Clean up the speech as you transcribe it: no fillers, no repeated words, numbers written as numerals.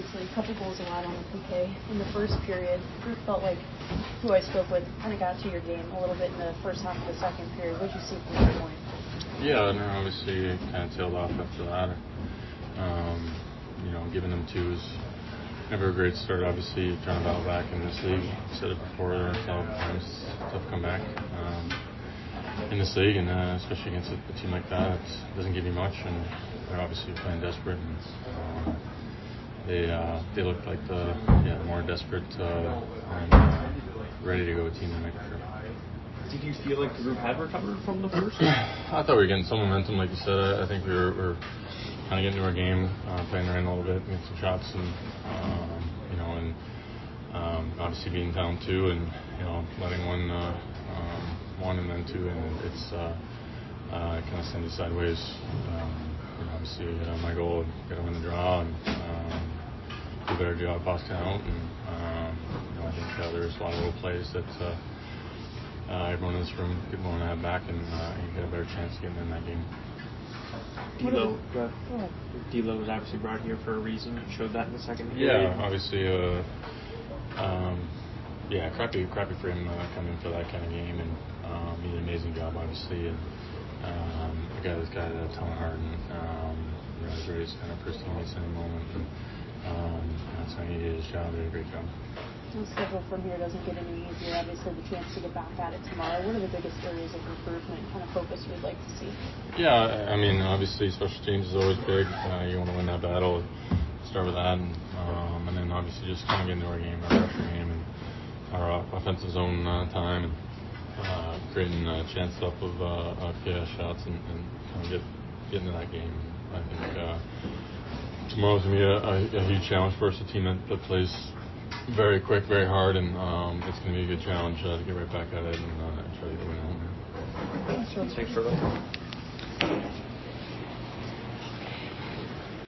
obviously a couple goals allowed on the PK in the first period. It felt like who I spoke with kind of got to your game a little bit in the first half of the second period. What did you see from that point? Yeah, and obviously kind of tailed off after that. Giving them two is never a great start. Obviously, trying to battle back in this league. I said it before, it's tough to come back in this league, and especially against a team like that, it doesn't give you much, and they're obviously playing desperate. And, they looked like the more desperate and ready to go team to make sure. Did you feel like the group had recovered from the first? I thought we were getting some momentum, like you said. I think we were kind of getting into our game, playing around a little bit, getting some shots, and obviously being down two, and letting one and then two, and it's kind of send you sideways. Obviously, my goal is to get them in the draw and do a better job boxing out. And I think there's a lot of role plays that everyone in this room could want to have back, and you get a better chance of getting in that game. D'Lo was obviously brought here for a reason. Showed that in the second period. Yeah, obviously. Crappy for him coming for that kind of game, and he did an amazing job, obviously. And the guy that's got a ton of heart, and he's ready to kind of first teammates any moment. And that's how he did his job. He did a great job. The schedule from here doesn't get any easier. Obviously, the chance to get back at it tomorrow. What are the biggest areas of improvement, kind of focus you'd like to see? Yeah, I mean, obviously, special teams is always big. You want to win that battle. Start with that, and then obviously just kind of get into our game, our pressure game, and our offensive zone time, and creating chances up of chaos shots, and kind of get into that game. I think tomorrow's going to be a huge challenge for us, a team that plays very quick, very hard, and it's going to be a good challenge to get right back at it and try to get a win home. Thanks, Jordan.